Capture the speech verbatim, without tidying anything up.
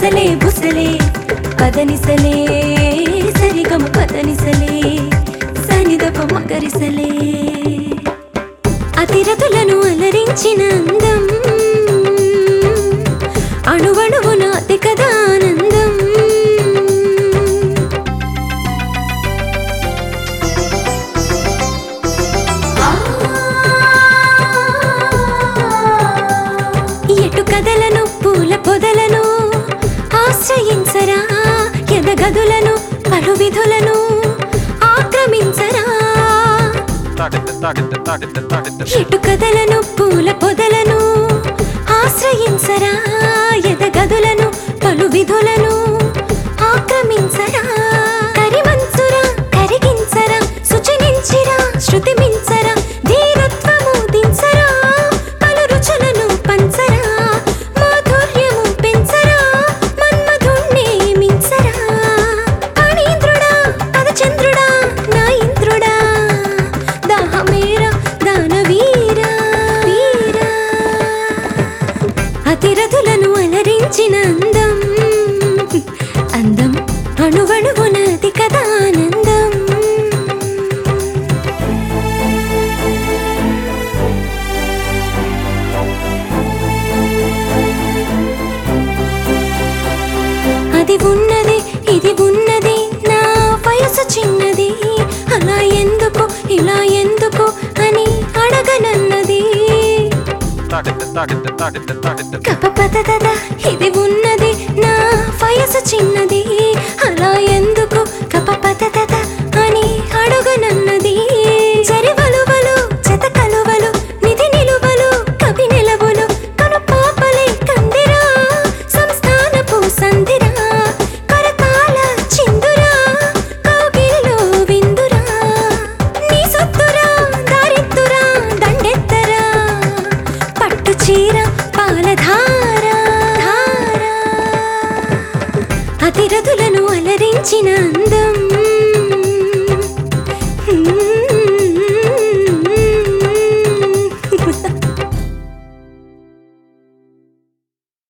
బుసలే బుసలే పదనిసలే సరిగమ పదనిసలే సనిదప మకరిసలే అతిరతులను అలరించిన అందం అణువణువున అతి కదా ఆనందం ఎటు కదలను పూల పొదలను ఆశ్రయించరా ఎదగదులను పలు విధులను ఆక్రమించరా ఎటు కదలను పూల పొదలను ఆశ్రయించరా ఎదగదులను పలు విధులను ఆక్రమించరా కరిమంచురా కరిగించరా శుచినించిరా శృతి మించరా ధీరత్వము దించరా పలు రుచులను పంచరా మాధుర్యము పెంచరా మన్మధుణ్ణి మించరా అణీంద్రుడా పదచంద్రుడా నా ఇంద్రుడా దాహమేరా దానవీరా వీరా అతిరథులను అలరించిన అందం అందం అణువణువునది కదా ఆనందం అది ఉన్నది ఇది ఉన్నది నా వయసు చిన్నది అలా ఎందుకు ఇలా ఎందుకు అని అడగనన్నది కపపదదద ఇది ఉన్నది నా వయసు చిన్నది అలా ఎందుకు కపపదదద అని అడగనన్నది జరివలువలు జత కలువలు నిధి నిలువలు కవి నిలవులు కను పాపలే కందిరా సంస్థానపు సందిరా కరతాల చిందురా కౌగిలిలో విందురా నీ సొత్తురా దారిత్తురా దండెత్తరా పట్టు చీర పాలధార అతిరథులను అలరించిన అందం